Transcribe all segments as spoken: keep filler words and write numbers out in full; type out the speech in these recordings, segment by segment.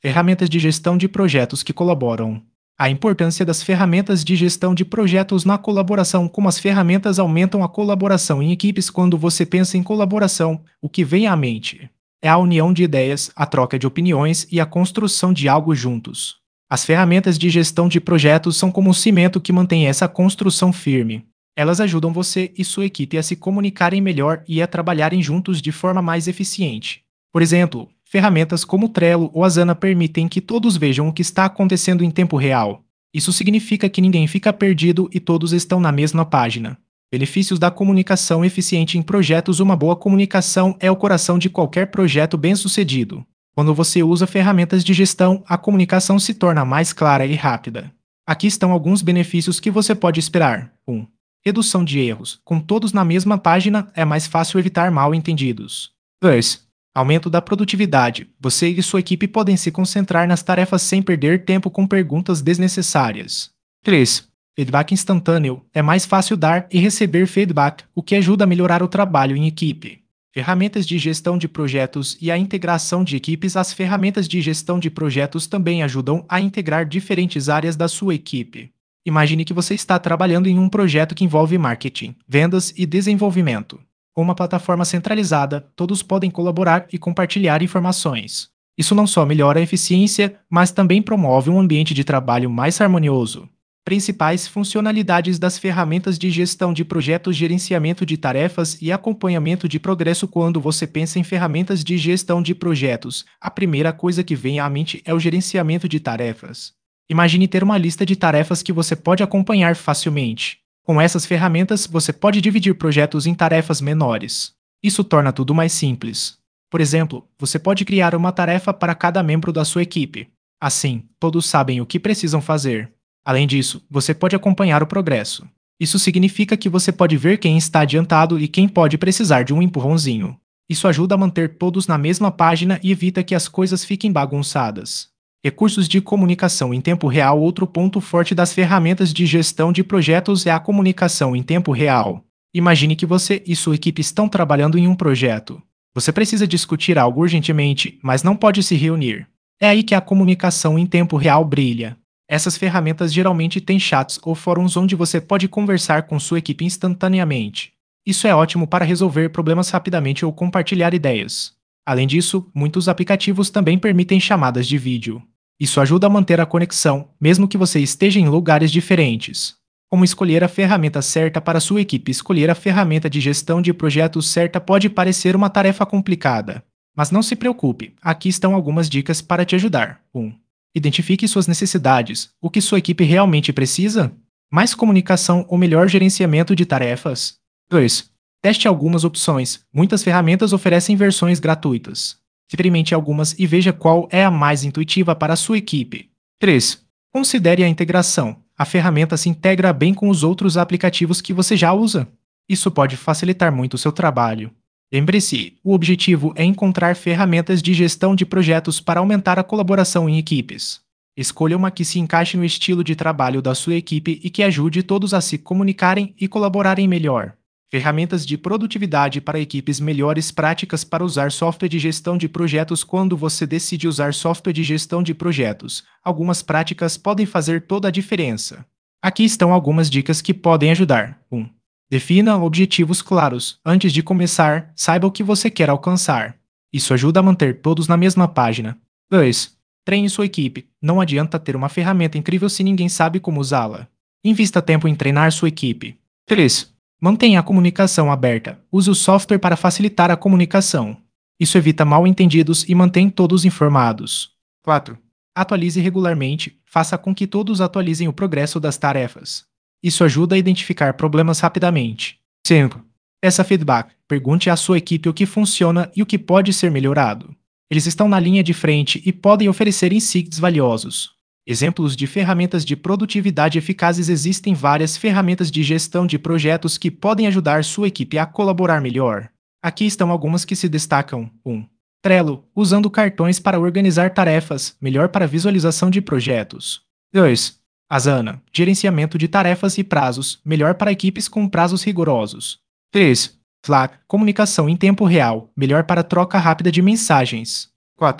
Ferramentas de gestão de projetos que colaboram. A importância das ferramentas de gestão de projetos na colaboração. Como as ferramentas aumentam a colaboração em equipes. Quando você pensa em colaboração, o que vem à mente é a união de ideias, a troca de opiniões e a construção de algo juntos. As ferramentas de gestão de projetos são como um cimento que mantém essa construção firme. Elas ajudam você e sua equipe a se comunicarem melhor e a trabalharem juntos de forma mais eficiente. Por exemplo, ferramentas como o Trello ou Asana permitem que todos vejam o que está acontecendo em tempo real. Isso significa que ninguém fica perdido e todos estão na mesma página. Benefícios da comunicação eficiente em projetos. Uma boa comunicação é o coração de qualquer projeto bem-sucedido. Quando você usa ferramentas de gestão, a comunicação se torna mais clara e rápida. Aqui estão alguns benefícios que você pode esperar. um. Redução de erros. Com todos na mesma página, é mais fácil evitar mal-entendidos. dois. Aumento da produtividade. Você e sua equipe podem se concentrar nas tarefas sem perder tempo com perguntas desnecessárias. três. Feedback instantâneo. É mais fácil dar e receber feedback, o que ajuda a melhorar o trabalho em equipe. Ferramentas de gestão de projetos e a integração de equipes. As ferramentas de gestão de projetos também ajudam a integrar diferentes áreas da sua equipe. Imagine que você está trabalhando em um projeto que envolve marketing, vendas e desenvolvimento. Com uma plataforma centralizada, todos podem colaborar e compartilhar informações. Isso não só melhora a eficiência, mas também promove um ambiente de trabalho mais harmonioso. Principais funcionalidades das ferramentas de gestão de projetos: gerenciamento de tarefas e acompanhamento de progresso. Quando você pensa em ferramentas de gestão de projetos, a primeira coisa que vem à mente é o gerenciamento de tarefas. Imagine ter uma lista de tarefas que você pode acompanhar facilmente. Com essas ferramentas, você pode dividir projetos em tarefas menores. Isso torna tudo mais simples. Por exemplo, você pode criar uma tarefa para cada membro da sua equipe. Assim, todos sabem o que precisam fazer. Além disso, você pode acompanhar o progresso. Isso significa que você pode ver quem está adiantado e quem pode precisar de um empurrãozinho. Isso ajuda a manter todos na mesma página e evita que as coisas fiquem bagunçadas. Recursos de comunicação em tempo real. Outro ponto forte das ferramentas de gestão de projetos é a comunicação em tempo real. Imagine que você e sua equipe estão trabalhando em um projeto. Você precisa discutir algo urgentemente, mas não pode se reunir. É aí que a comunicação em tempo real brilha. Essas ferramentas geralmente têm chats ou fóruns onde você pode conversar com sua equipe instantaneamente. Isso é ótimo para resolver problemas rapidamente ou compartilhar ideias. Além disso, muitos aplicativos também permitem chamadas de vídeo. Isso ajuda a manter a conexão, mesmo que você esteja em lugares diferentes. Como escolher a ferramenta certa para sua equipe? Escolher a ferramenta de gestão de projetos certa pode parecer uma tarefa complicada. Mas não se preocupe, aqui estão algumas dicas para te ajudar. um. Identifique suas necessidades. O que sua equipe realmente precisa? Mais comunicação ou melhor gerenciamento de tarefas? dois. Teste algumas opções. Muitas ferramentas oferecem versões gratuitas. Experimente algumas e veja qual é a mais intuitiva para a sua equipe. três. Considere a integração. A ferramenta se integra bem com os outros aplicativos que você já usa. Isso pode facilitar muito o seu trabalho. Lembre-se, o objetivo é encontrar ferramentas de gestão de projetos para aumentar a colaboração em equipes. Escolha uma que se encaixe no estilo de trabalho da sua equipe e que ajude todos a se comunicarem e colaborarem melhor. Ferramentas de produtividade para equipes. Melhores práticas para usar software de gestão de projetos. Quando você decide usar software de gestão de projetos, algumas práticas podem fazer toda a diferença. Aqui estão algumas dicas que podem ajudar. um. Defina objetivos claros. Antes de começar, saiba o que você quer alcançar. Isso ajuda a manter todos na mesma página. dois. Treine sua equipe. Não adianta ter uma ferramenta incrível se ninguém sabe como usá-la. Invista tempo em treinar sua equipe. três. Mantenha a comunicação aberta. Use o software para facilitar a comunicação. Isso evita mal-entendidos e mantém todos informados. quatro. Atualize regularmente. Faça com que todos atualizem o progresso das tarefas. Isso ajuda a identificar problemas rapidamente. cinco. Peça feedback. Pergunte à sua equipe o que funciona e o que pode ser melhorado. Eles estão na linha de frente e podem oferecer insights valiosos. Exemplos de ferramentas de produtividade eficazes. Existem várias ferramentas de gestão de projetos que podem ajudar sua equipe a colaborar melhor. Aqui estão algumas que se destacam. um. Trello, usando cartões para organizar tarefas, melhor para visualização de projetos. dois. Asana, gerenciamento de tarefas e prazos, melhor para equipes com prazos rigorosos. três. Slack, comunicação em tempo real, melhor para troca rápida de mensagens. quatro.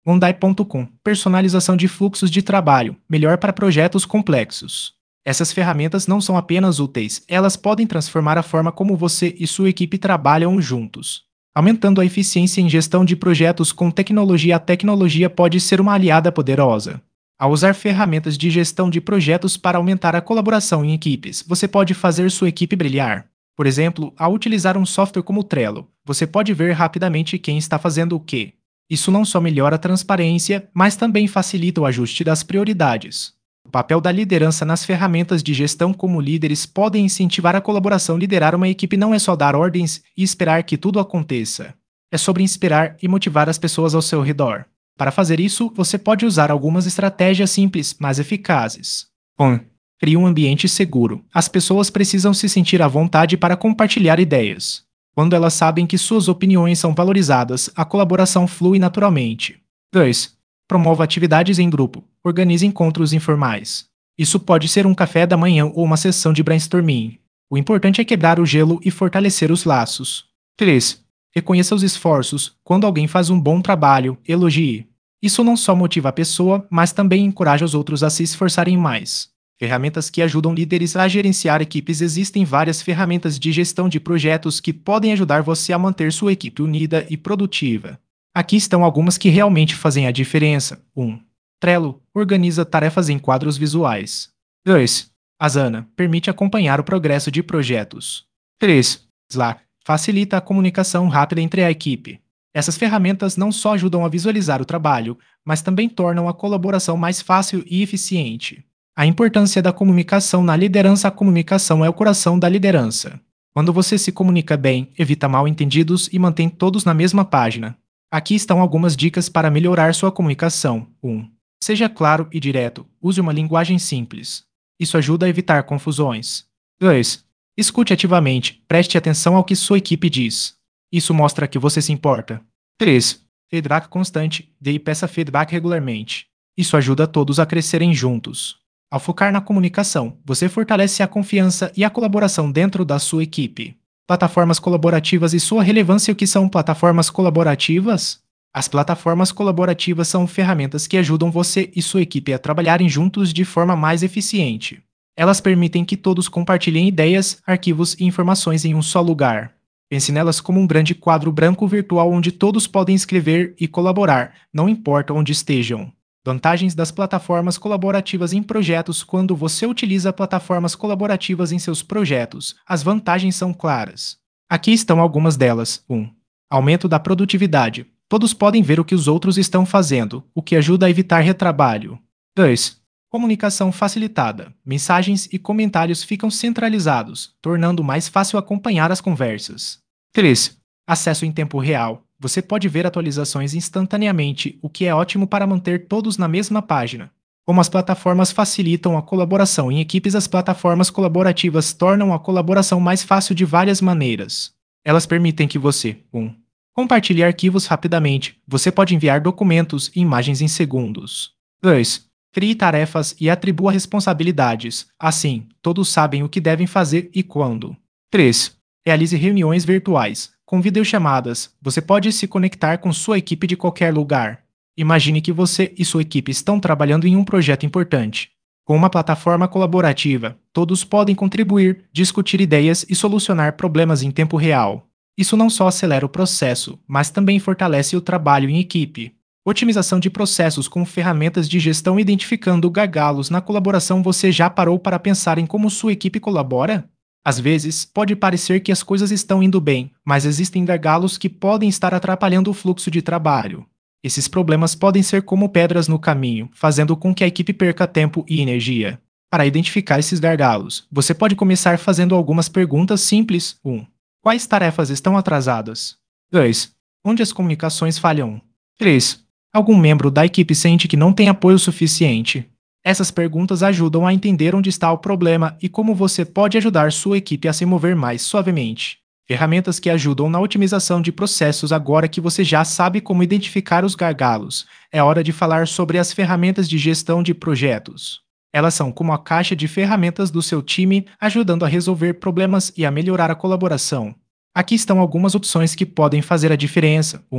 Monday ponto com. Personalização de fluxos de trabalho, melhor para projetos complexos. Essas ferramentas não são apenas úteis, elas podem transformar a forma como você e sua equipe trabalham juntos. Aumentando a eficiência em gestão de projetos com tecnologia, a tecnologia pode ser uma aliada poderosa. Ao usar ferramentas de gestão de projetos para aumentar a colaboração em equipes, você pode fazer sua equipe brilhar. Por exemplo, ao utilizar um software como o Trello, você pode ver rapidamente quem está fazendo o quê. Isso não só melhora a transparência, mas também facilita o ajuste das prioridades. O papel da liderança nas ferramentas de gestão. Como líderes podem incentivar a colaboração. Liderar uma equipe não é só dar ordens e esperar que tudo aconteça. É sobre inspirar e motivar as pessoas ao seu redor. Para fazer isso, você pode usar algumas estratégias simples, mas eficazes. um. Crie um ambiente seguro. As pessoas precisam se sentir à vontade para compartilhar ideias. Quando elas sabem que suas opiniões são valorizadas, a colaboração flui naturalmente. dois. Promova atividades em grupo. Organize encontros informais. Isso pode ser um café da manhã ou uma sessão de brainstorming. O importante é quebrar o gelo e fortalecer os laços. três. Reconheça os esforços. Quando alguém faz um bom trabalho, elogie. Isso não só motiva a pessoa, mas também encoraja os outros a se esforçarem mais. Ferramentas que ajudam líderes a gerenciar equipes. Existem várias ferramentas de gestão de projetos que podem ajudar você a manter sua equipe unida e produtiva. Aqui estão algumas que realmente fazem a diferença. um. Trello organiza tarefas em quadros visuais. dois. Asana permite acompanhar o progresso de projetos. três. Slack facilita a comunicação rápida entre a equipe. Essas ferramentas não só ajudam a visualizar o trabalho, mas também tornam a colaboração mais fácil e eficiente. A importância da comunicação na liderança. A comunicação é o coração da liderança. Quando você se comunica bem, evita mal-entendidos e mantém todos na mesma página. Aqui estão algumas dicas para melhorar sua comunicação. um. Seja claro e direto. Use uma linguagem simples. Isso ajuda a evitar confusões. dois. Escute ativamente. Preste atenção ao que sua equipe diz. Isso mostra que você se importa. três. Feedback constante. Dê e peça feedback regularmente. Isso ajuda todos a crescerem juntos. Ao focar na comunicação, você fortalece a confiança e a colaboração dentro da sua equipe. Plataformas colaborativas e sua relevância. O que são plataformas colaborativas? As plataformas colaborativas são ferramentas que ajudam você e sua equipe a trabalharem juntos de forma mais eficiente. Elas permitem que todos compartilhem ideias, arquivos e informações em um só lugar. Pense nelas como um grande quadro branco virtual onde todos podem escrever e colaborar, não importa onde estejam. Vantagens das plataformas colaborativas em projetos. Quando você utiliza plataformas colaborativas em seus projetos, as vantagens são claras. Aqui estão algumas delas. um. Aumento da produtividade. Todos podem ver o que os outros estão fazendo, o que ajuda a evitar retrabalho. dois. Comunicação facilitada. Mensagens e comentários ficam centralizados, tornando mais fácil acompanhar as conversas. três. Acesso em tempo real. Você pode ver atualizações instantaneamente, o que é ótimo para manter todos na mesma página. Como as plataformas facilitam a colaboração em equipes. As plataformas colaborativas tornam a colaboração mais fácil de várias maneiras. Elas permitem que você um. Compartilhe arquivos rapidamente. Você pode enviar documentos e imagens em segundos. dois. Crie tarefas e atribua responsabilidades. Assim, todos sabem o que devem fazer e quando. três. Realize reuniões virtuais. Com videochamadas, você pode se conectar com sua equipe de qualquer lugar. Imagine que você e sua equipe estão trabalhando em um projeto importante. Com uma plataforma colaborativa, todos podem contribuir, discutir ideias e solucionar problemas em tempo real. Isso não só acelera o processo, mas também fortalece o trabalho em equipe. Otimização de processos com ferramentas de gestão. Identificando gargalos na colaboração. Você já parou para pensar em como sua equipe colabora? Às vezes, pode parecer que as coisas estão indo bem, mas existem gargalos que podem estar atrapalhando o fluxo de trabalho. Esses problemas podem ser como pedras no caminho, fazendo com que a equipe perca tempo e energia. Para identificar esses gargalos, você pode começar fazendo algumas perguntas simples. um. Quais tarefas estão atrasadas? dois. Onde as comunicações falham? três. Algum membro da equipe sente que não tem apoio suficiente? Essas perguntas ajudam a entender onde está o problema e como você pode ajudar sua equipe a se mover mais suavemente. Ferramentas que ajudam na otimização de processos. Agora que você já sabe como identificar os gargalos, é hora de falar sobre as ferramentas de gestão de projetos. Elas são como a caixa de ferramentas do seu time, ajudando a resolver problemas e a melhorar a colaboração. Aqui estão algumas opções que podem fazer a diferença. um.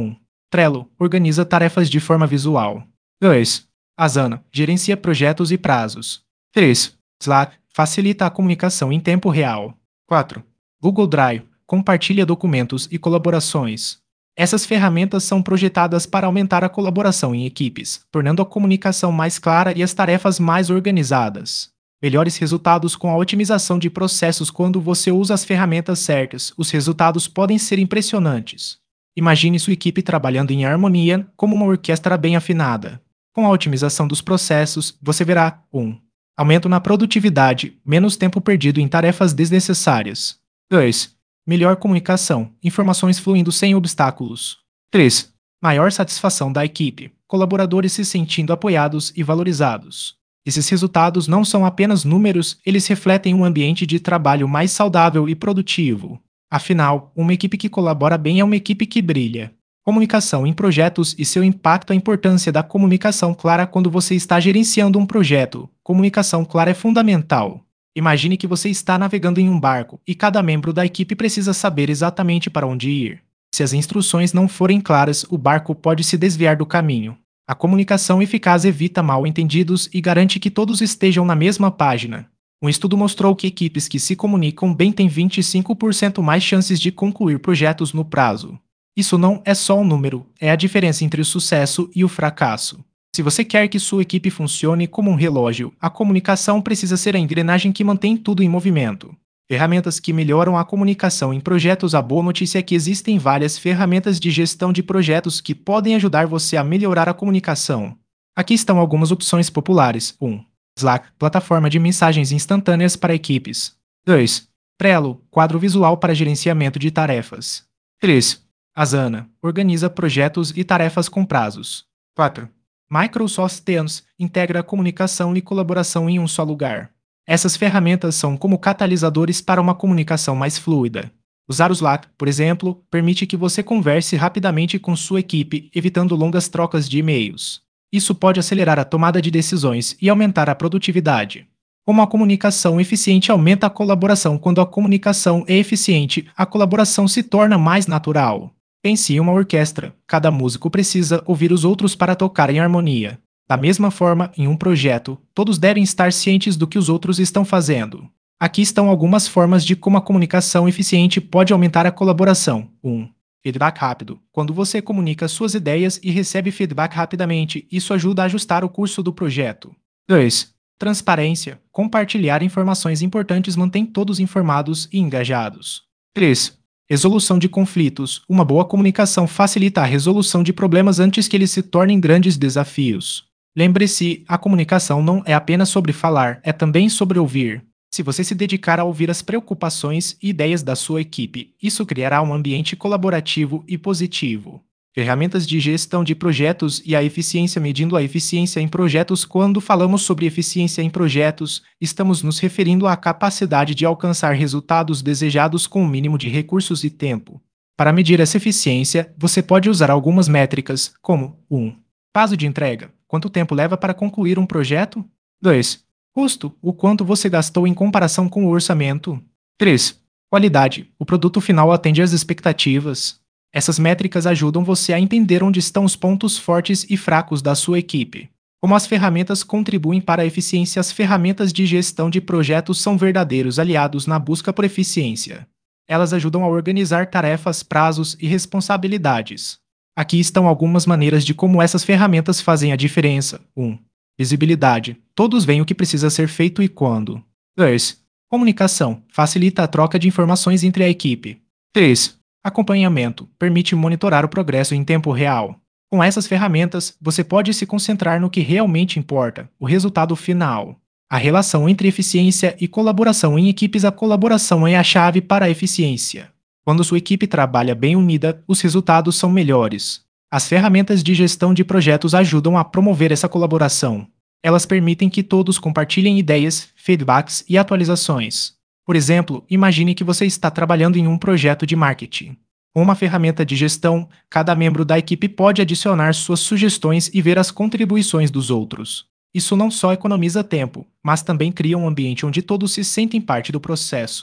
Trello organiza tarefas de forma visual. dois. Asana gerencia projetos e prazos. três. Slack facilita a comunicação em tempo real. quatro. Google Drive compartilha documentos e colaborações. Essas ferramentas são projetadas para aumentar a colaboração em equipes, tornando a comunicação mais clara e as tarefas mais organizadas. Melhores resultados com a otimização de processos. Quando você usa as ferramentas certas, os resultados podem ser impressionantes. Imagine sua equipe trabalhando em harmonia, como uma orquestra bem afinada. Com a otimização dos processos, você verá um. Aumento na produtividade, menos tempo perdido em tarefas desnecessárias. dois. Melhor comunicação, informações fluindo sem obstáculos. três. Maior satisfação da equipe, colaboradores se sentindo apoiados e valorizados. Esses resultados não são apenas números, eles refletem um ambiente de trabalho mais saudável e produtivo. Afinal, uma equipe que colabora bem é uma equipe que brilha. Comunicação em projetos e seu impacto. A importância da comunicação clara quando você está gerenciando um projeto. Comunicação clara é fundamental. Imagine que você está navegando em um barco e cada membro da equipe precisa saber exatamente para onde ir. Se as instruções não forem claras, o barco pode se desviar do caminho. A comunicação eficaz evita mal-entendidos e garante que todos estejam na mesma página. Um estudo mostrou que equipes que se comunicam bem têm vinte e cinco por cento mais chances de concluir projetos no prazo. Isso não é só um número, é a diferença entre o sucesso e o fracasso. Se você quer que sua equipe funcione como um relógio, a comunicação precisa ser a engrenagem que mantém tudo em movimento. Ferramentas que melhoram a comunicação em projetos. A boa notícia é que existem várias ferramentas de gestão de projetos que podem ajudar você a melhorar a comunicação. Aqui estão algumas opções populares. um. Slack, plataforma de mensagens instantâneas para equipes. dois. Trello, quadro visual para gerenciamento de tarefas. três. Asana, organiza projetos e tarefas com prazos. quatro. Microsoft Teams, integra comunicação e colaboração em um só lugar. Essas ferramentas são como catalisadores para uma comunicação mais fluida. Usar o Slack, por exemplo, permite que você converse rapidamente com sua equipe, evitando longas trocas de e-mails. Isso pode acelerar a tomada de decisões e aumentar a produtividade. Como a comunicação eficiente aumenta a colaboração. Quando a comunicação é eficiente, a colaboração se torna mais natural. Pense em uma orquestra. Cada músico precisa ouvir os outros para tocar em harmonia. Da mesma forma, em um projeto, todos devem estar cientes do que os outros estão fazendo. Aqui estão algumas formas de como a comunicação eficiente pode aumentar a colaboração. um. Feedback rápido. Quando você comunica suas ideias e recebe feedback rapidamente, isso ajuda a ajustar o curso do projeto. dois. Transparência. Compartilhar informações importantes mantém todos informados e engajados. três. Resolução de conflitos. Uma boa comunicação facilita a resolução de problemas antes que eles se tornem grandes desafios. Lembre-se, a comunicação não é apenas sobre falar, é também sobre ouvir. Se você se dedicar a ouvir as preocupações e ideias da sua equipe, isso criará um ambiente colaborativo e positivo. Ferramentas de gestão de projetos e a eficiência. Medindo a eficiência em projetos. Quando falamos sobre eficiência em projetos, estamos nos referindo à capacidade de alcançar resultados desejados com o mínimo de recursos e tempo. Para medir essa eficiência, você pode usar algumas métricas, como um. Prazo de entrega. Quanto tempo leva para concluir um projeto? dois. Custo. O quanto você gastou em comparação com o orçamento? três. Qualidade. O produto final atende às expectativas? Essas métricas ajudam você a entender onde estão os pontos fortes e fracos da sua equipe. Como as ferramentas contribuem para a eficiência. As ferramentas de gestão de projetos são verdadeiros aliados na busca por eficiência. Elas ajudam a organizar tarefas, prazos e responsabilidades. Aqui estão algumas maneiras de como essas ferramentas fazem a diferença. um. Visibilidade. Todos veem o que precisa ser feito e quando. dois. Comunicação. Facilita a troca de informações entre a equipe. três. Acompanhamento. Permite monitorar o progresso em tempo real. Com essas ferramentas, você pode se concentrar no que realmente importa, o resultado final. A relação entre eficiência e colaboração em equipes. A colaboração é a chave para a eficiência. Quando sua equipe trabalha bem unida, os resultados são melhores. As ferramentas de gestão de projetos ajudam a promover essa colaboração. Elas permitem que todos compartilhem ideias, feedbacks e atualizações. Por exemplo, imagine que você está trabalhando em um projeto de marketing. Com uma ferramenta de gestão, cada membro da equipe pode adicionar suas sugestões e ver as contribuições dos outros. Isso não só economiza tempo, mas também cria um ambiente onde todos se sentem parte do processo.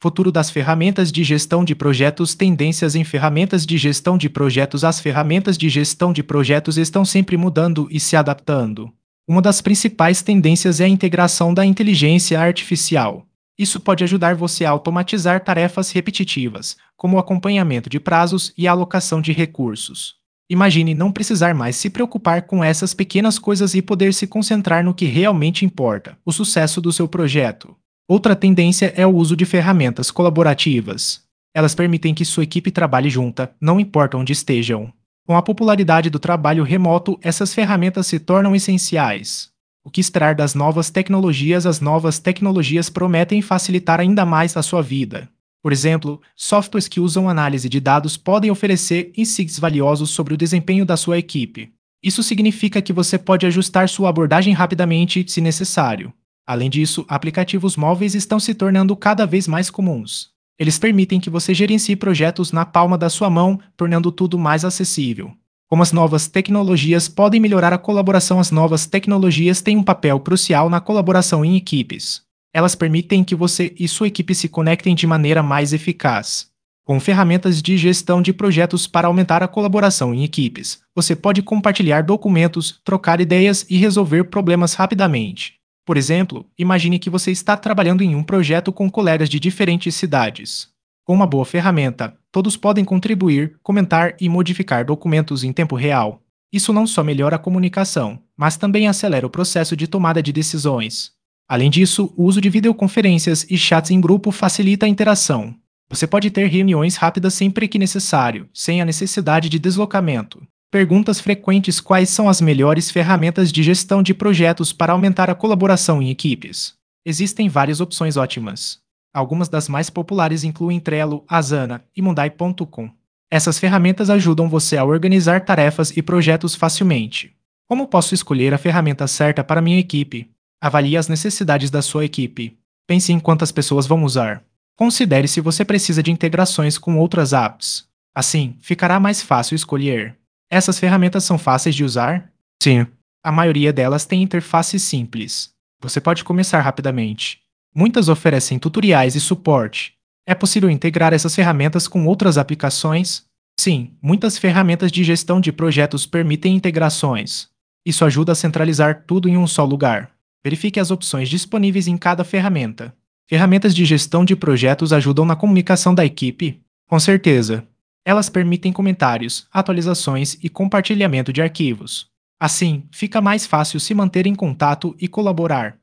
Futuro das ferramentas de gestão de projetos. Tendências em ferramentas de gestão de projetos. As ferramentas de gestão de projetos estão sempre mudando e se adaptando. Uma das principais tendências é a integração da inteligência artificial. Isso pode ajudar você a automatizar tarefas repetitivas, como o acompanhamento de prazos e a alocação de recursos. Imagine não precisar mais se preocupar com essas pequenas coisas e poder se concentrar no que realmente importa, o sucesso do seu projeto. Outra tendência é o uso de ferramentas colaborativas. Elas permitem que sua equipe trabalhe junta, não importa onde estejam. Com a popularidade do trabalho remoto, essas ferramentas se tornam essenciais. O que esperar das novas tecnologias? As novas tecnologias prometem facilitar ainda mais a sua vida. Por exemplo, softwares que usam análise de dados podem oferecer insights valiosos sobre o desempenho da sua equipe. Isso significa que você pode ajustar sua abordagem rapidamente, se necessário. Além disso, aplicativos móveis estão se tornando cada vez mais comuns. Eles permitem que você gerencie projetos na palma da sua mão, tornando tudo mais acessível. Como as novas tecnologias podem melhorar a colaboração? As novas tecnologias têm um papel crucial na colaboração em equipes. Elas permitem que você e sua equipe se conectem de maneira mais eficaz. Com ferramentas de gestão de projetos para aumentar a colaboração em equipes, você pode compartilhar documentos, trocar ideias e resolver problemas rapidamente. Por exemplo, imagine que você está trabalhando em um projeto com colegas de diferentes cidades. Com uma boa ferramenta, todos podem contribuir, comentar e modificar documentos em tempo real. Isso não só melhora a comunicação, mas também acelera o processo de tomada de decisões. Além disso, o uso de videoconferências e chats em grupo facilita a interação. Você pode ter reuniões rápidas sempre que necessário, sem a necessidade de deslocamento. Perguntas frequentes: quais são as melhores ferramentas de gestão de projetos para aumentar a colaboração em equipes? Existem várias opções ótimas. Algumas das mais populares incluem Trello, Asana e Monday ponto com. Essas ferramentas ajudam você a organizar tarefas e projetos facilmente. Como posso escolher a ferramenta certa para minha equipe? Avalie as necessidades da sua equipe. Pense em quantas pessoas vão usar. Considere se você precisa de integrações com outras apps. Assim, ficará mais fácil escolher. Essas ferramentas são fáceis de usar? Sim. A maioria delas tem interface simples. Você pode começar rapidamente. Muitas oferecem tutoriais e suporte. É possível integrar essas ferramentas com outras aplicações? Sim, muitas ferramentas de gestão de projetos permitem integrações. Isso ajuda a centralizar tudo em um só lugar. Verifique as opções disponíveis em cada ferramenta. Ferramentas de gestão de projetos ajudam na comunicação da equipe? Com certeza. Elas permitem comentários, atualizações e compartilhamento de arquivos. Assim, fica mais fácil se manter em contato e colaborar.